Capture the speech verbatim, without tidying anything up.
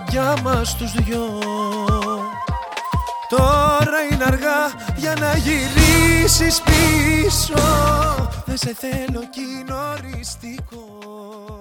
για μας τους δυο. Τώρα είναι αργά για να γυρίσεις πίσω. Δεν σε θέλω κι είναι οριστικό.